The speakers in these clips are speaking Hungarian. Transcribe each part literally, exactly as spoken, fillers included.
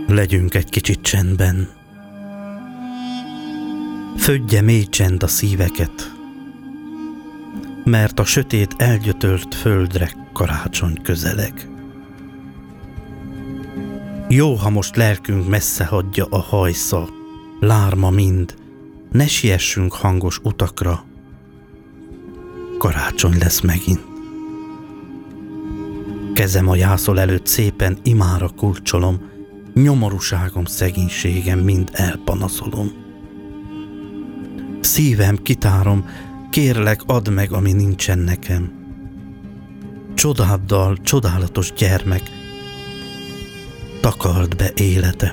Legyünk egy kicsit csendben. Födje mély csend a szíveket, mert a sötét elgyötölt földre karácsony közeleg. Jó, ha most lelkünk messze hagyja a hajsza, lárma mind, ne siessünk hangos utakra, karácsony lesz megint. Kezem a jászol előtt szépen imára kulcsolom, nyomorúságom, szegénységem mind elpanaszolom. Szívem kitárom, kérlek, add meg, ami nincsen nekem. Csodáddal, csodálatos gyermek, takard be életem.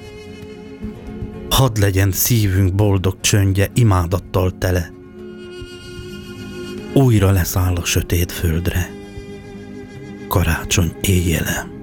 Hadd legyen szívünk boldog csöndje imádattal tele. Újra leszáll a sötét földre karácsony éjjele.